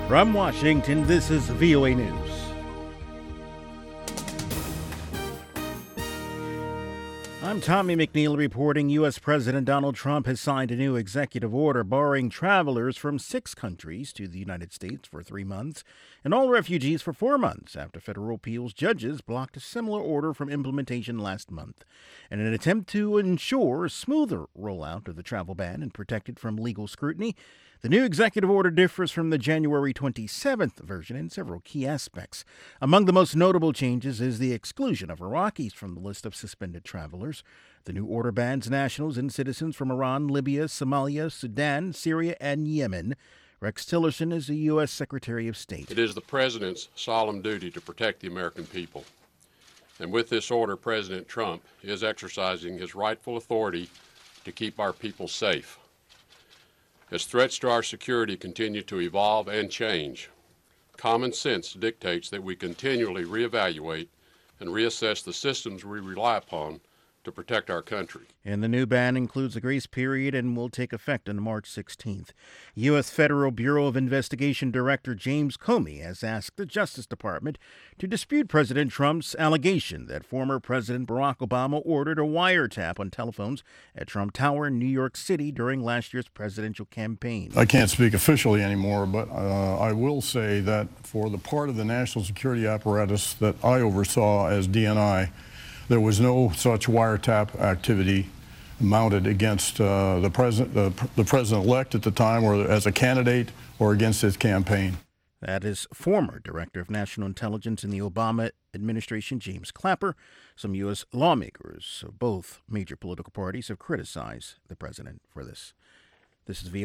From Washington, this is VOA News. I'm Tommy McNeil reporting U.S. President Donald Trump has signed a new executive order barring travelers from 6 countries to the United States for 3 months and all refugees for 4 months after federal appeals judges blocked a similar order from implementation last month. In an attempt to ensure a smoother rollout of the travel ban and protect it from legal scrutiny, the new executive order differs from the January 27th version in several key aspects. Among the most notable changes is the exclusion of Iraqis from the list of suspended travelers. The new order bans nationals and citizens from Iran, Libya, Somalia, Sudan, Syria, and Yemen. Rex Tillerson is the U.S. Secretary of State. It is the President's solemn duty to protect the American people. And with this order, President Trump is exercising his rightful authority to keep our people safe. As threats to our security continue to evolve and change, common sense dictates that we continually reevaluate and reassess the systems we rely upon to protect our country. And the new ban includes a grace period and will take effect on March 16th. U.S. Federal Bureau of Investigation Director James Comey has asked the Justice Department to dispute President Trump's allegation that former President Barack Obama ordered a wiretap on telephones at Trump Tower in New York City during last year's presidential campaign. I can't speak officially anymore, but I will say that for the part of the national security apparatus that I oversaw as DNI, there was no such wiretap activity mounted against the president-elect at the time, or as a candidate, or against his campaign. That is former Director of National Intelligence in the Obama administration, James Clapper. Some U.S. lawmakers of both major political parties have criticized the president for this. This is